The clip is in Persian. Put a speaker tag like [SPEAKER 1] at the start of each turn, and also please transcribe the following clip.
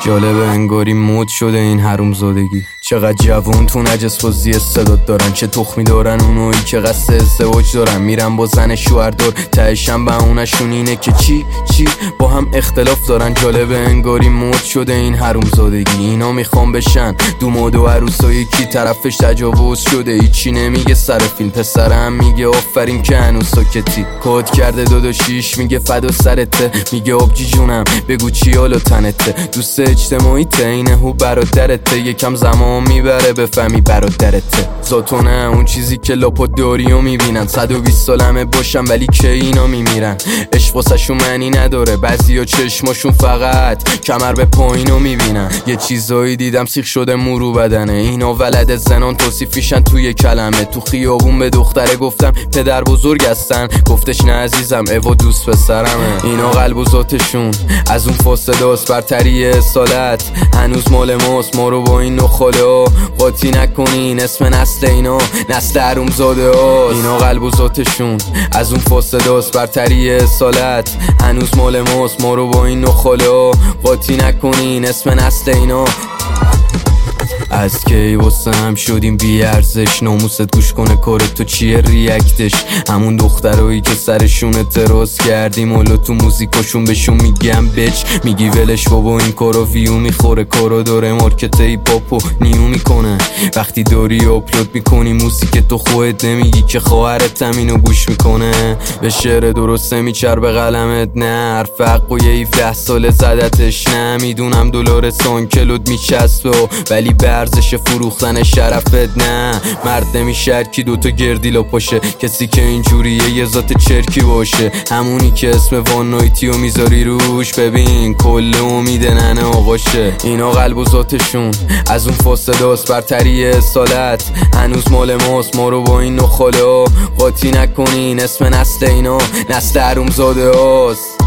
[SPEAKER 1] جالبه انگاری مود شده این حروم زادگی. چقدر جوون تو نجس بازی استعداد دارن، چه تخمی دارن اونایی که قصد ازدواج دارن. میرن با زن شوهر دار تهشم بهونه‌شون اینه که چی با هم اختلاف دارن. جالبه انگاری مود شده این حروم زادگی. اینا میخوام بشن دوماد و عروسایی کی طرفش تجاوز شده، هیچی نمیگه سر فیلم. پسرم میگه آفرین که هنوز ساکتی. کد کرده داداشیش میگه فدا سرته، میگه آبجی جونم بگو چی حالا تنته. دوست اجتماعیته اینه هو برادرته، یکم زمان میبره بفهمی برادرته. ذاتونه اون چیزی که لاپات داریو میبینن. 120 سالمه باشم ولی که اینا میمیرن. عشق واسه‌شون معنی نداره، بعضیا چشماشون فقط کمر به پایینو میبینن. یه چیزایی دیدم سیخ شده مورو بدنه. اینا ولد زنان توصیفیشن توی کلمه. تو خیابون به دختره گفتم پدر بزرگ هستن، گفتش نه عزیزم اوا دوست پسرمه. اینا قلب و ذاتشون از اون فاصله است، برتری اصالت هنوز مال ماست. ما رو با این نخاله ها قاطی نکنین، اسم نسل اینا نسل حروم زاده هاست. اینا قلب و ذاتشون از اون فاصله است، برتری اصالت هنوز مال ماست. ما رو با این نخاله ها قاطی نکنین، اسم نسل اینا. از کی واسه هم شدیم بی ارزش، ناموست گوش کنه کار تو چیه ریاکتش. همون دخترایی که سرشون اعتراض کردیم حالا تو موزیکاشون بهشون میگم بچ. میگی ولش بابا این کارا ویو میخوره، کارا داره مارکت هیپاپو نیو میکنه. وقتی داری آپلود میکنی موزیک تو خودت نمیگی که خواهرت هم اینو گوش میکنه. به شعر درسته میچر به قلمت نه، حرف حق و یه 17 ساله زدتش نه. میدونم دلار سان کلود میچسبه ولی ارزش فروختن شرفت نه. مرد نمیشه کی دوتا گردیلا پاشه، کسی که اینجوریه یه ذات چرکی باشه. همونی که اسم وان نایتیو میذاری روش، ببین کل امید ننه آقاشه. اینا قلب و ذاتشون از اون فاصله است، برتری اصالت هنوز مال ماست. ما رو با این نخاله ها قاطی نکنین، اسم نسل اینا نسل حروم زاده هاست.